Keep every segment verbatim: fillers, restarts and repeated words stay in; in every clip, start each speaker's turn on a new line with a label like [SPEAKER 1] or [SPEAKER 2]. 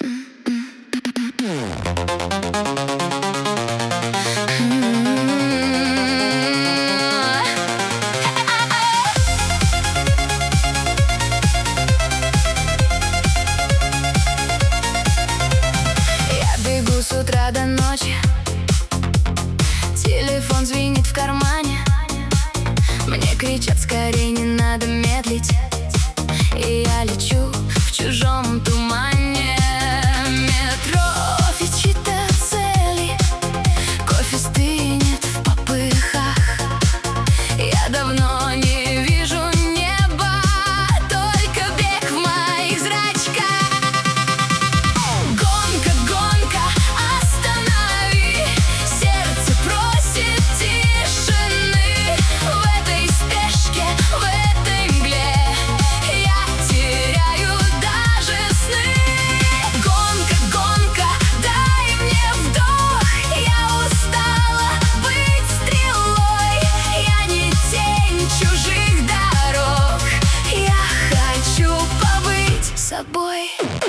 [SPEAKER 1] С утра до ночи телефон звенит в кармане. Мне кричат: скорей, не надо медлить. И я лечу в чужом тумане. Метро, чьи-то цели, кофе стынет в попыхах. Я давно не вижу неба, только бег в моих зрачках. Гонка, гонка, останови, сердце просит тишины. В этой спешке, в этой мгле я теряю даже сны. Гонка, гонка, дай мне вдох. Я устала быть стрелой. Я не тень чужих дорог. Я хочу побыть собой.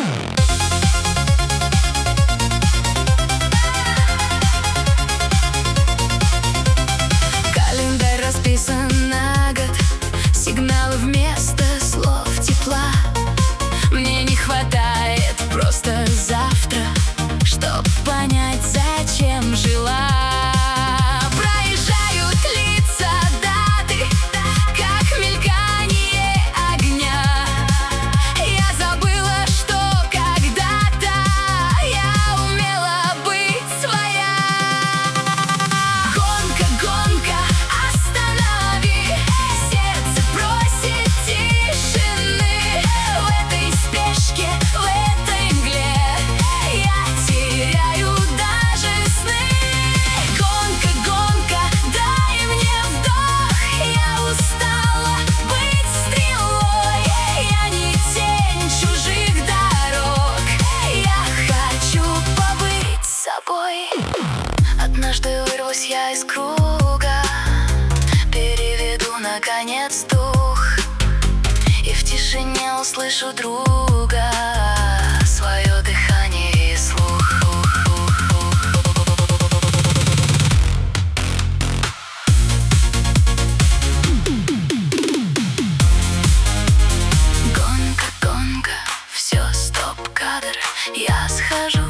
[SPEAKER 1] Календарь расписан на год, сигналы вместо слов тепла. Мне не хватает просто завтра, чтоб понять, зачем жила. Проезжают лица, даты, как мелькание огня. Я забыла, что когда-то я умела быть своя. Гонка, гонка, останови, сердце просит тишины. В этой спешке, в этой мгле я теряю даже сны. Гонка, гонка, дай мне вдох. Я устала быть стрелой. Я не тень чужих дорог. Я хочу побыть собой. Однажды вырвусь я из круга, переведу наконец дух, и в тишине услышу друга, свое дыхание и слух. Гонка, гонка, все, стоп-кадр. Я схожу